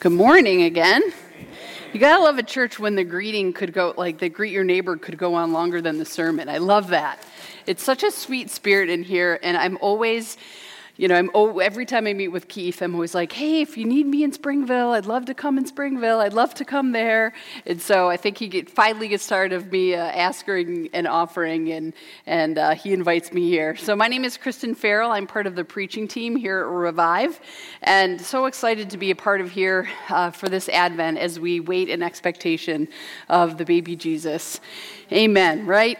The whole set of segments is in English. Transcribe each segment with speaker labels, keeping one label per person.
Speaker 1: Good morning again. You gotta love a church when the greeting could go, like the greet your neighbor could go on longer than the sermon. I love that. It's such a sweet spirit in here, and I'm always, every time I meet with Keith, I'm always like, hey, if you need me in Springville, I'd love to come in Springville. I'd love to come there. And so I think he finally gets tired of me asking and offering, and he invites me here. So my name is Kristen Farrell. I'm part of the preaching team here at Revive, and so excited to be a part of here for this Advent as we wait in expectation of the baby Jesus. Amen, right?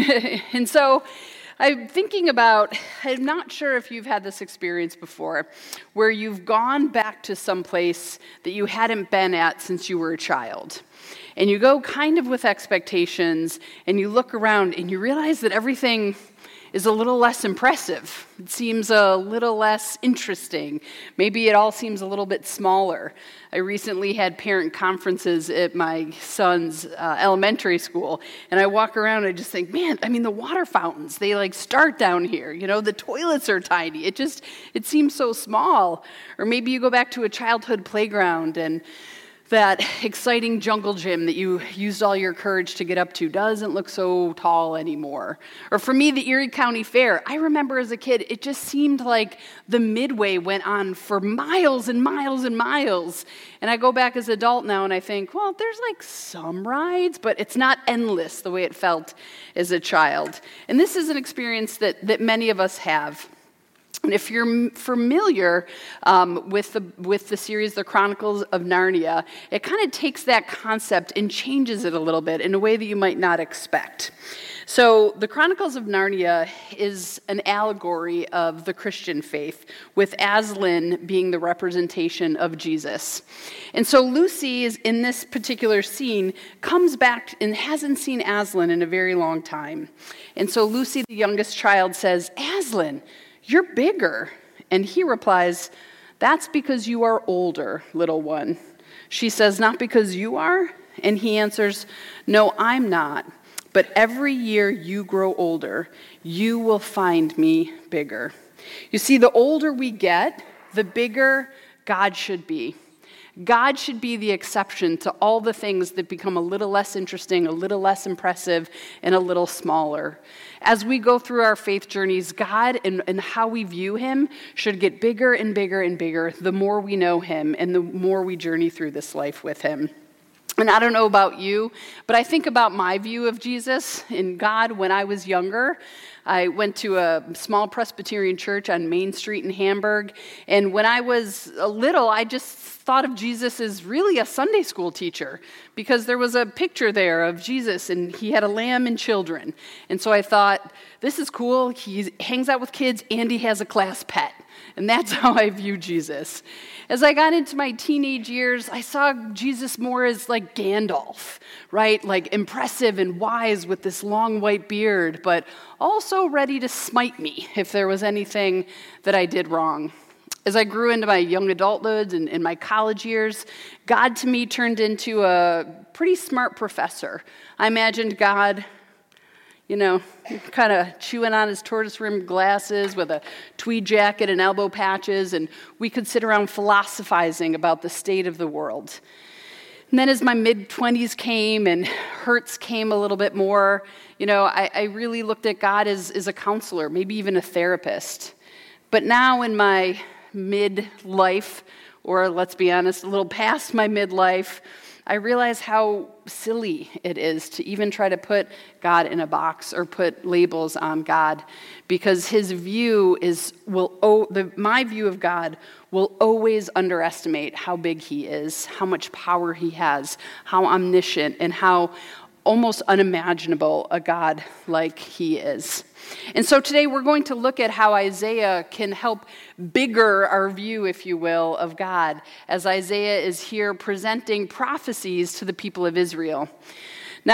Speaker 1: And so I'm thinking about, I'm not sure if you've had this experience before, where you've gone back to some place that you hadn't been at since you were a child. And you go kind of with expectations, and you look around, and you realize that everything is a little less impressive. It seems a little less interesting. Maybe it all seems a little bit smaller. I recently had parent conferences at my son's elementary school, and I walk around and I just think, man, the water fountains, they start down here. The toilets are tiny. It seems so small. Or maybe you go back to a childhood playground and that exciting jungle gym that you used all your courage to get up to doesn't look so tall anymore. Or for me, the Erie County Fair, I remember as a kid, it just seemed like the Midway went on for miles and miles and miles. And I go back as an adult now and I think, well, there's some rides, but it's not endless the way it felt as a child. And this is an experience that many of us have. And if you're familiar with the series, The Chronicles of Narnia, it kind of takes that concept and changes it a little bit in a way that you might not expect. So The Chronicles of Narnia is an allegory of the Christian faith, with Aslan being the representation of Jesus. And so Lucy is in this particular scene, comes back and hasn't seen Aslan in a very long time. And so Lucy, the youngest child, says, Aslan, you're bigger. And he replies, that's because you are older, little one. She says, not because you are? And he answers, no, I'm not. But every year you grow older, you will find me bigger. You see, the older we get, the bigger God should be. God should be the exception to all the things that become a little less interesting, a little less impressive, and a little smaller. As we go through our faith journeys, God and how we view him should get bigger and bigger and bigger the more we know him and the more we journey through this life with him. And I don't know about you, but I think about my view of Jesus and God when I was younger. I went to a small Presbyterian church on Main Street in Hamburg, and when I was little, I just thought of Jesus as really a Sunday school teacher because there was a picture there of Jesus, and he had a lamb and children. And so I thought, this is cool. He hangs out with kids, and he has a class pet. And that's how I view Jesus. As I got into my teenage years, I saw Jesus more as like Gandalf, right? Like impressive and wise with this long white beard, but also ready to smite me if there was anything that I did wrong. As I grew into my young adulthood and in my college years, God to me turned into a pretty smart professor. I imagined God, kind of chewing on his tortoise-rimmed glasses with a tweed jacket and elbow patches, and we could sit around philosophizing about the state of the world. And then as my mid-20s came and hurts came a little bit more, I really looked at God as a counselor, maybe even a therapist. But now in my midlife, or let's be honest, a little past my midlife, I realize how silly it is to even try to put God in a box or put labels on God, because his view my view of God will always underestimate how big he is, how much power he has, how omniscient, and how almost unimaginable a God like he is. And so today we're going to look at how Isaiah can help bigger our view, if you will, of God, as Isaiah is here presenting prophecies to the people of Israel. Now,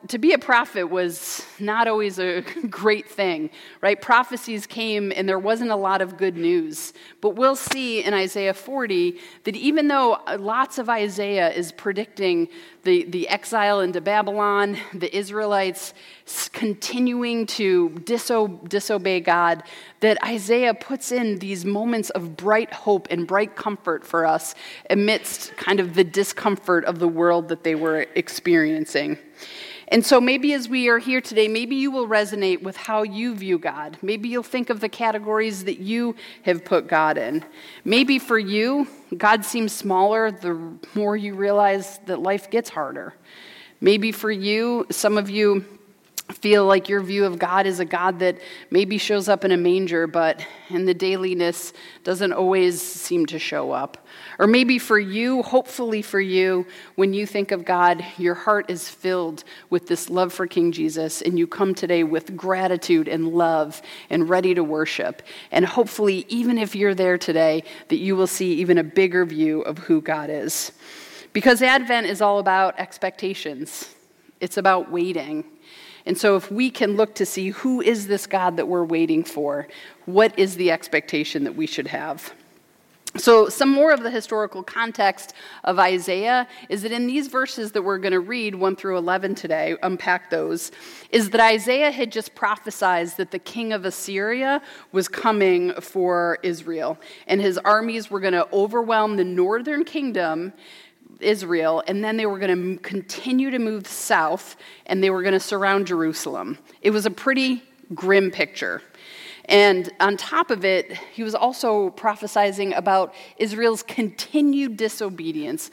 Speaker 1: to be a prophet was not always a great thing, right? Prophecies came and there wasn't a lot of good news. But we'll see in Isaiah 40 that even though lots of Isaiah is predicting the exile into Babylon, the Israelites continuing to disobey God, that Isaiah puts in these moments of bright hope and bright comfort for us amidst kind of the discomfort of the world that they were experiencing. And so maybe as we are here today, maybe you will resonate with how you view God. Maybe you'll think of the categories that you have put God in. Maybe for you, God seems smaller the more you realize that life gets harder. Maybe for you, some of you feel like your view of God is a God that maybe shows up in a manger, but in the dailiness doesn't always seem to show up. Or maybe for you, hopefully for you, when you think of God, your heart is filled with this love for King Jesus, and you come today with gratitude and love and ready to worship. And hopefully, even if you're there today, that you will see even a bigger view of who God is. Because Advent is all about expectations. It's about waiting. And so if we can look to see who is this God that we're waiting for, what is the expectation that we should have? So some more of the historical context of Isaiah is that in these verses that we're going to read, 1 through 11 today, unpack those, is that Isaiah had just prophesied that the king of Assyria was coming for Israel, and his armies were going to overwhelm the northern kingdom, Israel, and then they were going to continue to move south, and they were going to surround Jerusalem. It was a pretty grim picture. And on top of it, he was also prophesizing about Israel's continued disobedience,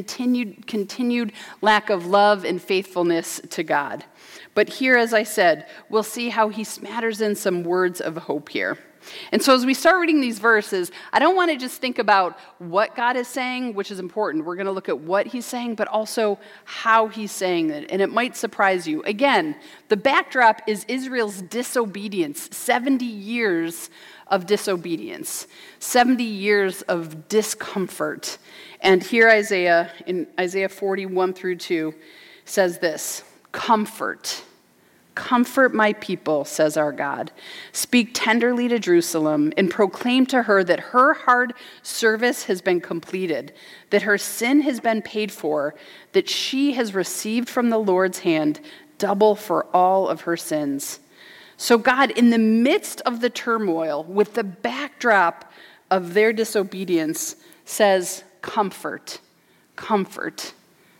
Speaker 1: continued lack of love and faithfulness to God. But here, as I said, we'll see how he smatters in some words of hope here. And so as we start reading these verses, I don't want to just think about what God is saying, which is important. We're going to look at what he's saying, but also how he's saying it. And it might surprise you. Again, the backdrop is Israel's disobedience, 70 years of disobedience, 70 years of discomfort. And here Isaiah, in Isaiah 41 through 2, says this, "Comfort. Comfort my people, says our God. Speak tenderly to Jerusalem and proclaim to her that her hard service has been completed, that her sin has been paid for, that she has received from the Lord's hand double for all of her sins." So God, in the midst of the turmoil, with the backdrop of their disobedience, says, comfort, comfort.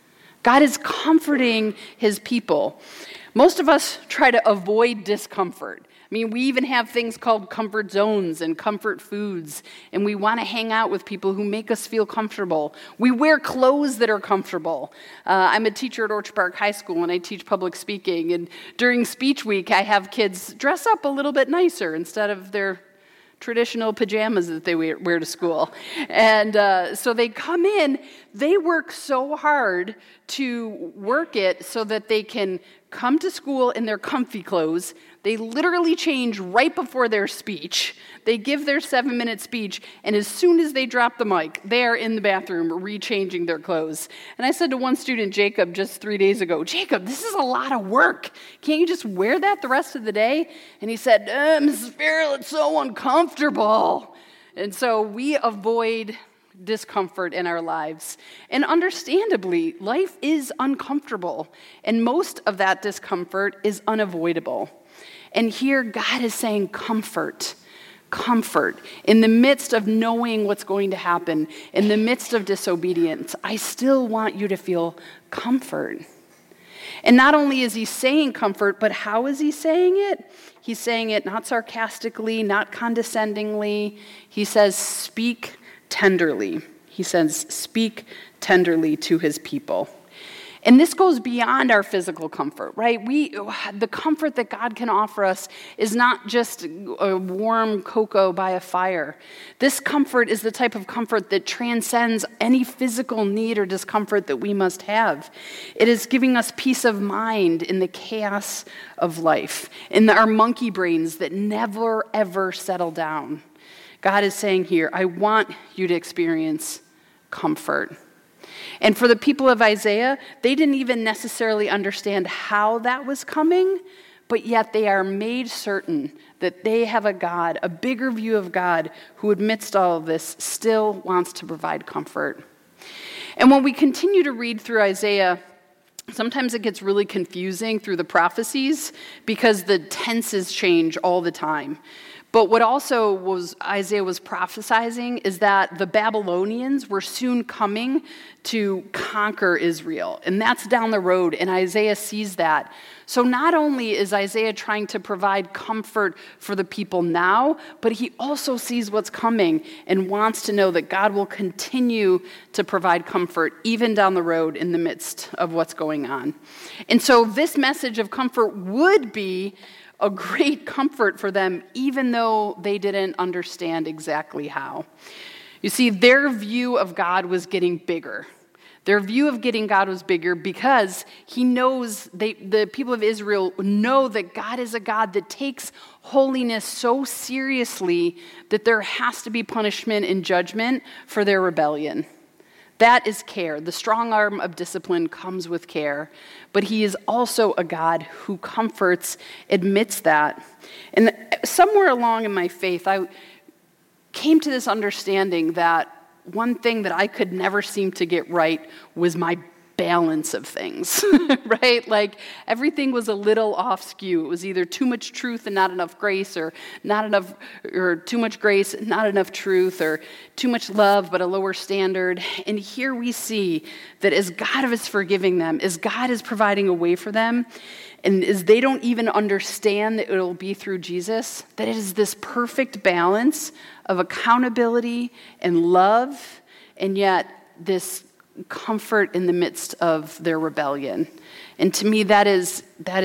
Speaker 1: God is comforting his people. Most of us try to avoid discomfort. I mean, we even have things called comfort zones and comfort foods, and we want to hang out with people who make us feel comfortable. We wear clothes that are comfortable. I'm a teacher at Orchard Park High School, and I teach public speaking, and during speech week, I have kids dress up a little bit nicer instead of their traditional pajamas that they wear to school. And so they come in, they work so hard to work it so that they can come to school in their comfy clothes. They literally change right before their speech. They give their 7-minute speech, and as soon as they drop the mic, they are in the bathroom rechanging their clothes. And I said to one student, Jacob, just 3 days ago, "Jacob, this is a lot of work. Can't you just wear that the rest of the day?" And he said, "Mrs. Farrell, it's so uncomfortable." And so we avoid discomfort in our lives. And understandably, life is uncomfortable, and most of that discomfort is unavoidable. And here God is saying comfort, comfort. In the midst of knowing what's going to happen, in the midst of disobedience, I still want you to feel comfort. And not only is he saying comfort, but how is he saying it? He's saying it not sarcastically, not condescendingly. He says, speak tenderly. He says, speak tenderly to his people. And this goes beyond our physical comfort, right? The comfort that God can offer us is not just a warm cocoa by a fire. This comfort is the type of comfort that transcends any physical need or discomfort that we must have. It is giving us peace of mind in the chaos of life, in our monkey brains that never, ever settle down. God is saying here, I want you to experience comfort. And for the people of Isaiah, they didn't even necessarily understand how that was coming, but yet they are made certain that they have a God, a bigger view of God, who amidst all of this still wants to provide comfort. And when we continue to read through Isaiah, sometimes it gets really confusing through the prophecies because the tenses change all the time. But what also was Isaiah was prophesying is that the Babylonians were soon coming to conquer Israel. And that's down the road, and Isaiah sees that. So not only is Isaiah trying to provide comfort for the people now, but he also sees what's coming and wants to know that God will continue to provide comfort even down the road in the midst of what's going on. And so this message of comfort would be a great comfort for them, even though they didn't understand exactly how. You see, their view of God was getting bigger. Their view of getting God was bigger because he knows, the people of Israel know that God is a God that takes holiness so seriously that there has to be punishment and judgment for their rebellion. That is care. The strong arm of discipline comes with care. But he is also a God who comforts, admits that. And somewhere along in my faith, I came to this understanding that one thing that I could never seem to get right was my balance of things, right? Like everything was a little off skew. It was either too much truth and not enough grace, or too much grace and not enough truth, or too much love but a lower standard. And here we see that as God is forgiving them, as God is providing a way for them, and as they don't even understand that it'll be through Jesus, that it is this perfect balance of accountability and love, and yet this comfort in the midst of their rebellion. And to me, that's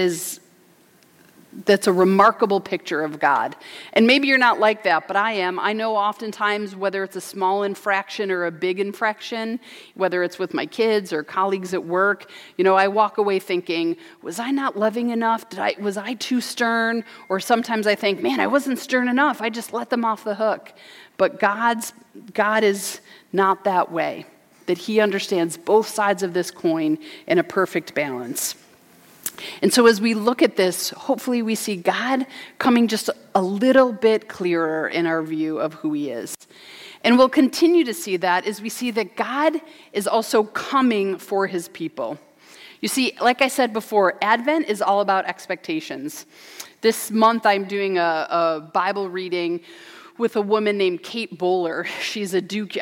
Speaker 1: a remarkable picture of God. And maybe you're not like that, but I am. I know oftentimes whether it's a small infraction or a big infraction, whether it's with my kids or colleagues at work, I walk away thinking, was I not loving enough? Was I too stern? Or sometimes I think, man, I wasn't stern enough. I just let them off the hook. But God is not that way, that he understands both sides of this coin in a perfect balance. And so as we look at this, hopefully we see God coming just a little bit clearer in our view of who he is. And we'll continue to see that as we see that God is also coming for his people. You see, like I said before, Advent is all about expectations. This month I'm doing a Bible reading with a woman named Kate Bowler. She's a Duke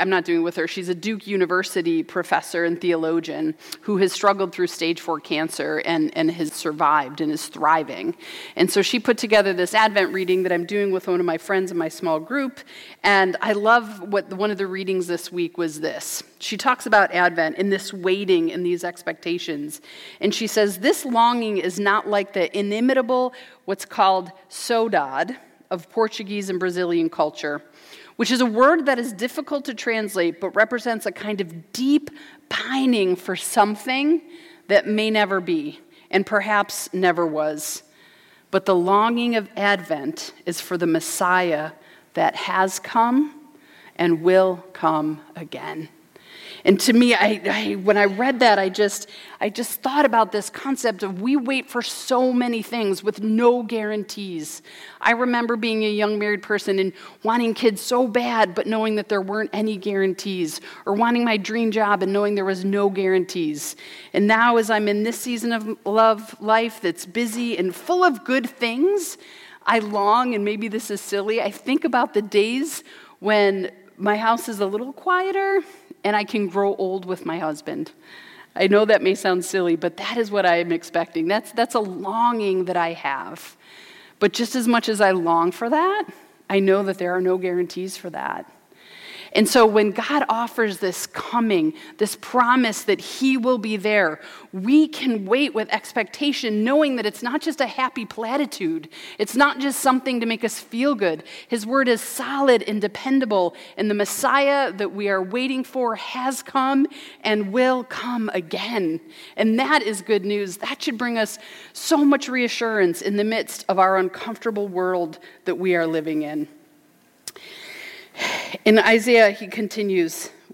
Speaker 1: University professor and theologian who has struggled through stage 4 cancer and has survived and is thriving. And so she put together this Advent reading that I'm doing with one of my friends in my small group. And I love one of the readings this week was this. She talks about Advent and this waiting and these expectations. And she says, this longing is not like the inimitable, what's called saudade, of Portuguese and Brazilian culture, which is a word that is difficult to translate but represents a kind of deep pining for something that may never be and perhaps never was. But the longing of Advent is for the Messiah that has come and will come again. And to me, when I read that, I just thought about this concept of we wait for so many things with no guarantees. I remember being a young married person and wanting kids so bad, but knowing that there weren't any guarantees, or wanting my dream job and knowing there was no guarantees. And now as I'm in this season of life that's busy and full of good things, I long, and maybe this is silly, I think about the days when my house is a little quieter and I can grow old with my husband. I know that may sound silly, but that is what I am expecting. That's a longing that I have. But just as much as I long for that, I know that there are no guarantees for that. And so when God offers this coming, this promise that he will be there, we can wait with expectation, knowing that it's not just a happy platitude. It's not just something to make us feel good. His word is solid and dependable, and the Messiah that we are waiting for has come and will come again. And that is good news. That should bring us so much reassurance in the midst of our uncomfortable world that we are living in. In Isaiah, he continues,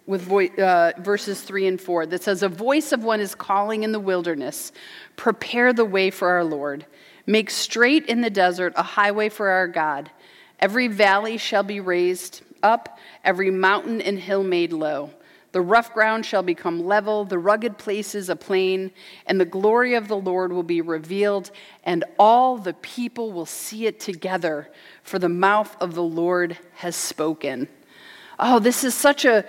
Speaker 1: with verses 3 and 4 that says, "A voice of one is calling in the wilderness, prepare the way for our Lord. Make straight in the desert a highway for our God. Every valley shall be raised up, every mountain and hill made low. The rough ground shall become level, the rugged places a plain, and the glory of the Lord will be revealed, and all the people will see it together, for the mouth of the Lord has spoken." Oh, this is such a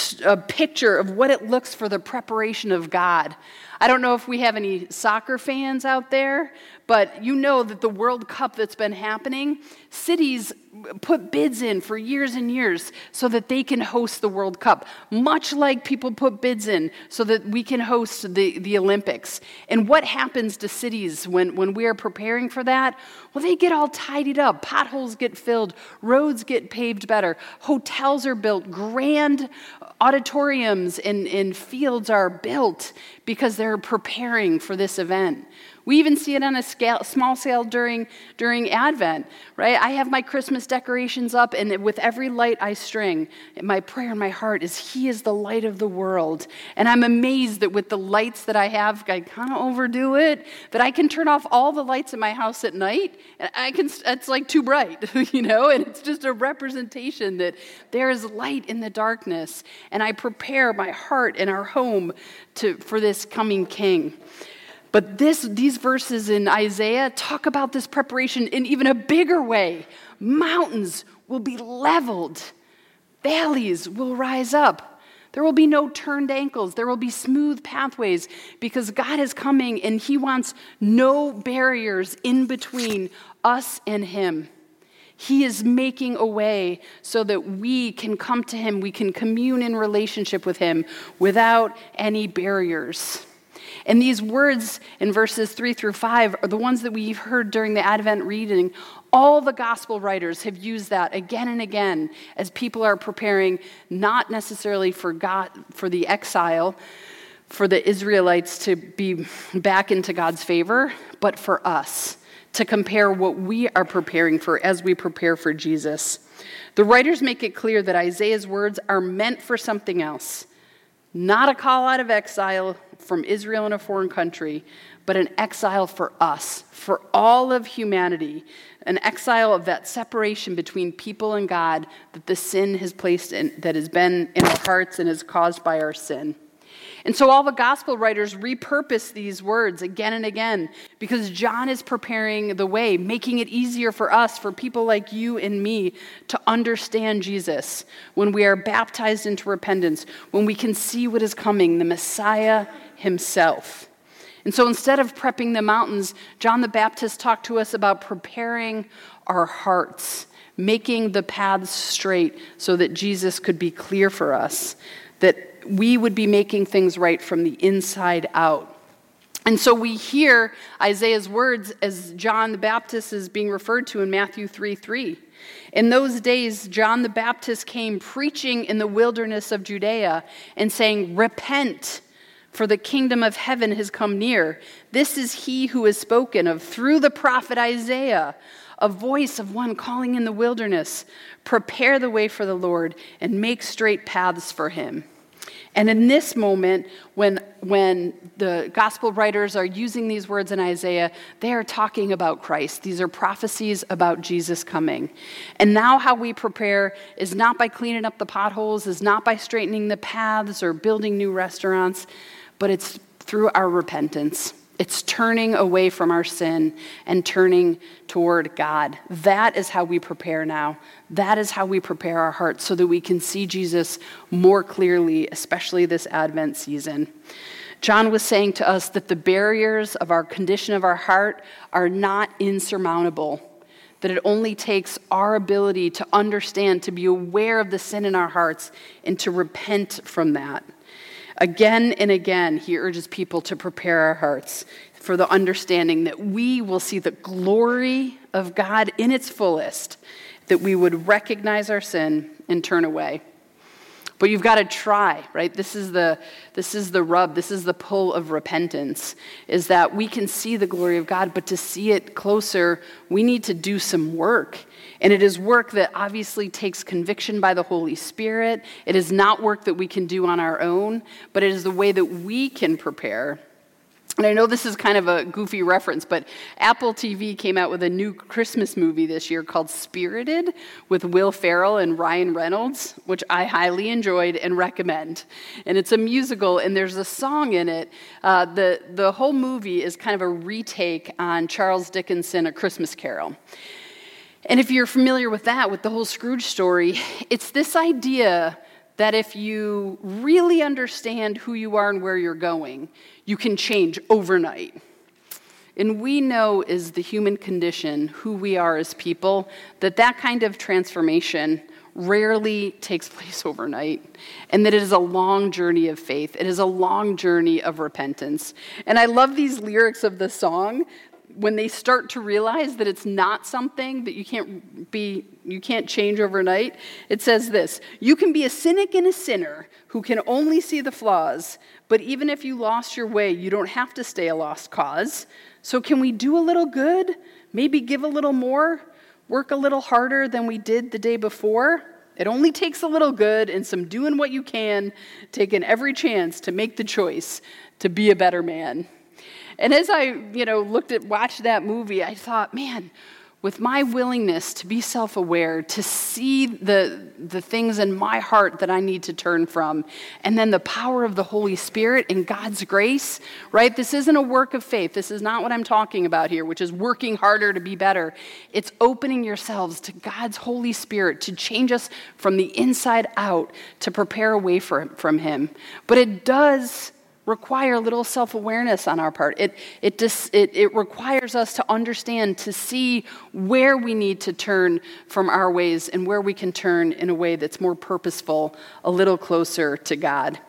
Speaker 1: picture of what it looks for the preparation of God. I don't know if we have any soccer fans out there, but you know that the World Cup that's been happening, cities put bids in for years and years so that they can host the World Cup, much like people put bids in so that we can host the Olympics. And what happens to cities when we are preparing for that? Well, they get all tidied up. Potholes get filled. Roads get paved better. Hotels are built. Grand auditoriums and fields are built because they're preparing for this event. We even see it on a small scale during Advent, right? I have my Christmas decorations up, and with every light I string, my prayer in my heart is, He is the light of the world. And I'm amazed that with the lights that I have, I kind of overdo it, that I can turn off all the lights in my house at night, and it's like too bright, and it's just a representation that there is light in the darkness, and I prepare my heart and our home for this coming King. But these verses in Isaiah talk about this preparation in even a bigger way. Mountains will be leveled. Valleys will rise up. There will be no turned ankles. There will be smooth pathways because God is coming and He wants no barriers in between us and Him. He is making a way so that we can come to Him. We can commune in relationship with Him without any barriers. And these words in verses 3 through 5 are the ones that we've heard during the Advent reading. All the gospel writers have used that again and again as people are preparing, not necessarily for God, for the exile, for the Israelites to be back into God's favor, but for us to compare what we are preparing for as we prepare for Jesus. The writers make it clear that Isaiah's words are meant for something else. Not a call out of exile from Israel in a foreign country, but an exile for us, for all of humanity, an exile of that separation between people and God that the sin has placed in, that has been in our hearts and is caused by our sin. And so all the gospel writers repurpose these words again and again because John is preparing the way, making it easier for us, for people like you and me, to understand Jesus when we are baptized into repentance, when we can see what is coming, the Messiah Himself. And so instead of prepping the mountains, John the Baptist talked to us about preparing our hearts, making the paths straight so that Jesus could be clear for us, that we would be making things right from the inside out. And so we hear Isaiah's words as John the Baptist is being referred to in Matthew 3:3. In those days, John the Baptist came preaching in the wilderness of Judea and saying, "Repent, for the kingdom of heaven has come near. This is He who is spoken of through the prophet Isaiah, a voice of one calling in the wilderness, prepare the way for the Lord and make straight paths for Him." And in this moment, when the gospel writers are using these words in Isaiah, they are talking about Christ. These are prophecies about Jesus coming. And now how we prepare is not by cleaning up the potholes, is not by straightening the paths or building new restaurants, but it's through our repentance. It's turning away from our sin and turning toward God. That is how we prepare now. That is how we prepare our hearts so that we can see Jesus more clearly, especially this Advent season. John was saying to us that the barriers of our condition of our heart are not insurmountable, that it only takes our ability to understand, to be aware of the sin in our hearts, and to repent from that. Again and again, he urges people to prepare our hearts for the understanding that we will see the glory of God in its fullest, that we would recognize our sin and turn away. But you've got to try, right? This is the rub, this is the pull of repentance, is that we can see the glory of God, but to see it closer, we need to do some work. And it is work that obviously takes conviction by the Holy Spirit. It is not work that we can do on our own, but it is the way that we can prepare. And I know this is kind of a goofy reference, but Apple TV came out with a new Christmas movie this year called Spirited with Will Ferrell and Ryan Reynolds, which I highly enjoyed and recommend. And it's a musical, and there's a song in it. The whole movie is kind of a retake on Charles Dickens' A Christmas Carol. And if you're familiar with that, with the whole Scrooge story, it's this idea that if you really understand who you are and where you're going, you can change overnight. And we know as the human condition, who we are as people, that kind of transformation rarely takes place overnight, and that it is a long journey of faith. It is a long journey of repentance. And I love these lyrics of the song when they start to realize that it's not something that you can't change overnight. It says this: you can be a cynic and a sinner who can only see the flaws, but even if you lost your way, you don't have to stay a lost cause. So can we do a little good? Maybe give a little more? Work a little harder than we did the day before? It only takes a little good and some doing what you can, taking every chance to make the choice to be a better man. And as I, watched that movie, I thought, man, with my willingness to be self-aware, to see the things in my heart that I need to turn from, and then the power of the Holy Spirit and God's grace, right? This isn't a work of faith. This is not what I'm talking about here, which is working harder to be better. It's opening yourselves to God's Holy Spirit to change us from the inside out, to prepare a way from Him. But it does require a little self-awareness on our part. It requires us to understand, to see where we need to turn from our ways and where we can turn in a way that's more purposeful, a little closer to God.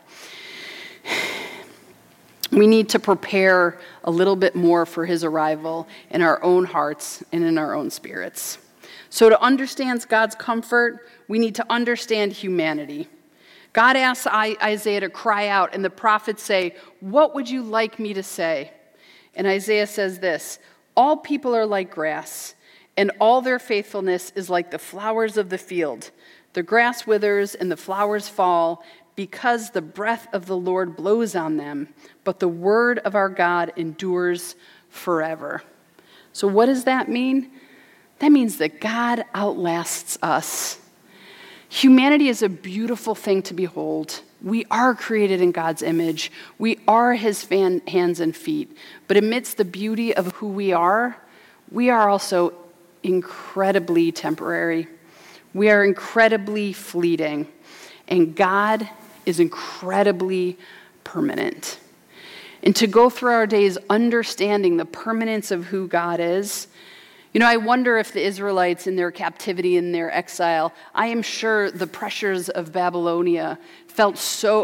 Speaker 1: We need to prepare a little bit more for His arrival in our own hearts and in our own spirits. So to understand God's comfort, we need to understand humanity. God asks Isaiah to cry out, and the prophets say, "What would you like me to say?" And Isaiah says this: "All people are like grass, and all their faithfulness is like the flowers of the field. The grass withers and the flowers fall, because the breath of the Lord blows on them, but the word of our God endures forever." So what does that mean? That means that God outlasts us. Humanity is a beautiful thing to behold. We are created in God's image. We are His hands and feet. But amidst the beauty of who we are also incredibly temporary. We are incredibly fleeting. And God is incredibly permanent. And to go through our days understanding the permanence of who God is, I wonder if the Israelites in their captivity, in their exile, I am sure the pressures of Babylon felt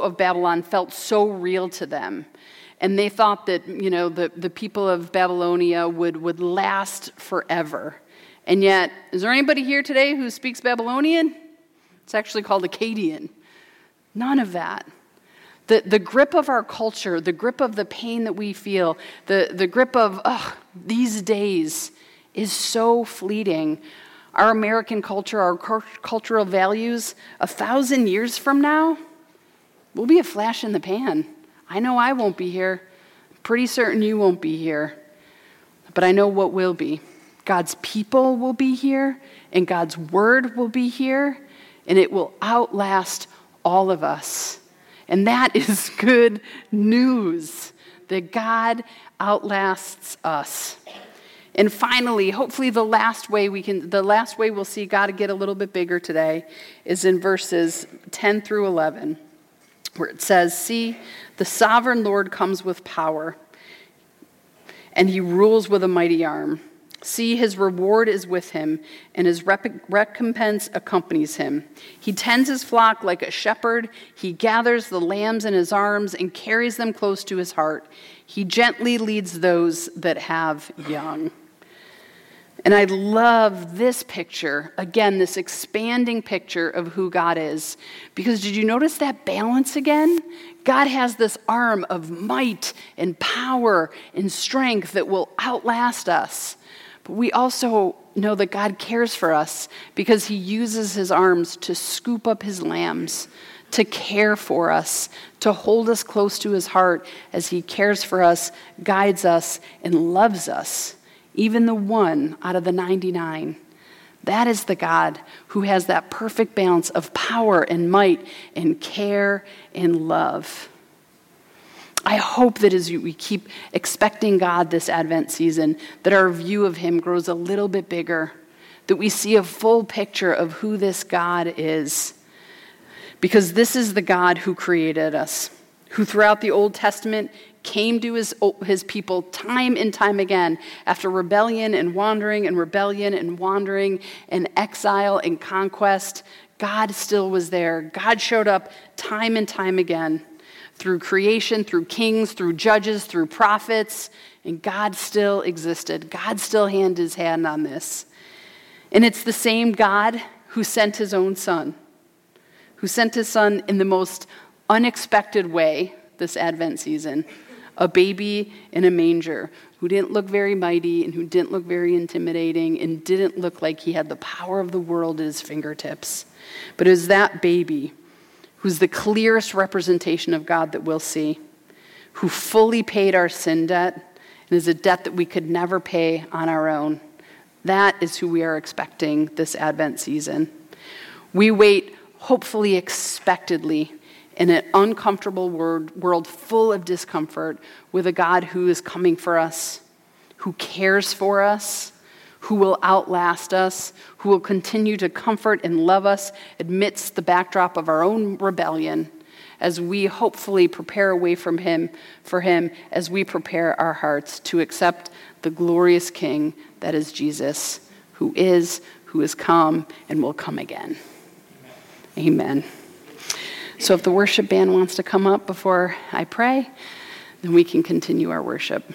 Speaker 1: so real to them. And they thought that, the people of Babylonia would last forever. And yet, is there anybody here today who speaks Babylonian? It's actually called Akkadian. None of that. The grip of our culture, the grip of the pain that we feel, the grip of these days is so fleeting. Our American culture, our cultural values, 1,000 years from now, will be a flash in the pan. I know I won't be here. I'm pretty certain you won't be here. But I know what will be. God's people will be here, and God's word will be here, and it will outlast all of us. And that is good news, that God outlasts us. And finally, hopefully the last way we'll see God get a little bit bigger today is in verses 10 through 11, where it says, "See, the sovereign Lord comes with power, and He rules with a mighty arm. See, His reward is with Him, and His recompense accompanies Him. He tends His flock like a shepherd. He gathers the lambs in His arms and carries them close to His heart. He gently leads those that have young." And I love this picture, again, this expanding picture of who God is. Because did you notice that balance again? God has this arm of might and power and strength that will outlast us. But we also know that God cares for us because he uses his arms to scoop up his lambs, to care for us, to hold us close to his heart as he cares for us, guides us, and loves us. Even the one out of the 99. That is the God who has that perfect balance of power and might and care and love. I hope that as we keep expecting God this Advent season, that our view of him grows a little bit bigger, that we see a full picture of who this God is. Because this is the God who created us, who throughout the Old Testament came to his people time and time again after rebellion and wandering and exile and conquest. God still was there. God showed up time and time again through creation, through kings, through judges, through prophets, and God still existed. God still had his hand on this. And it's the same God who sent his own son, who sent his son in the most unexpected way this Advent season. A baby in a manger who didn't look very mighty and who didn't look very intimidating and didn't look like he had the power of the world at his fingertips. But it was that baby who's the clearest representation of God that we'll see, who fully paid our sin debt and is a debt that we could never pay on our own. That is who we are expecting this Advent season. We wait, hopefully expectedly, in an uncomfortable world full of discomfort, with a God who is coming for us, who cares for us, who will outlast us, who will continue to comfort and love us amidst the backdrop of our own rebellion, as we hopefully prepare a way for him, as we prepare our hearts to accept the glorious King that is Jesus, who is come, and will come again. Amen. So if the worship band wants to come up before I pray, then we can continue our worship.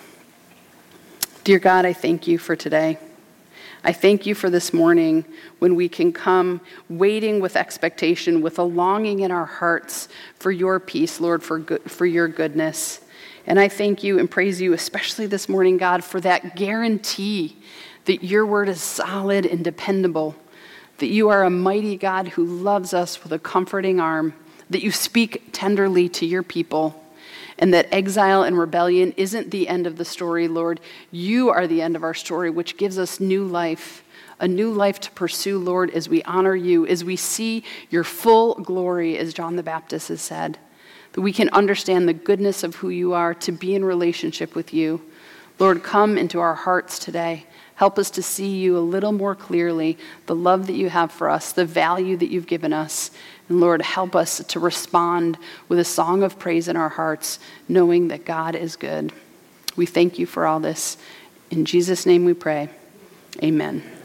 Speaker 1: Dear God, I thank you for today. I thank you for this morning when we can come waiting with expectation, with a longing in our hearts for your peace, Lord, for your goodness. And I thank you and praise you, especially this morning, God, for that guarantee that your word is solid and dependable, that you are a mighty God who loves us with a comforting arm, that you speak tenderly to your people, and that exile and rebellion isn't the end of the story, Lord. You are the end of our story, which gives us new life, a new life to pursue, Lord, as we honor you, as we see your full glory, as John the Baptist has said, that we can understand the goodness of who you are, to be in relationship with you. Lord, come into our hearts today. Help us to see you a little more clearly, the love that you have for us, the value that you've given us. And Lord, help us to respond with a song of praise in our hearts, knowing that God is good. We thank you for all this. In Jesus' name we pray. Amen.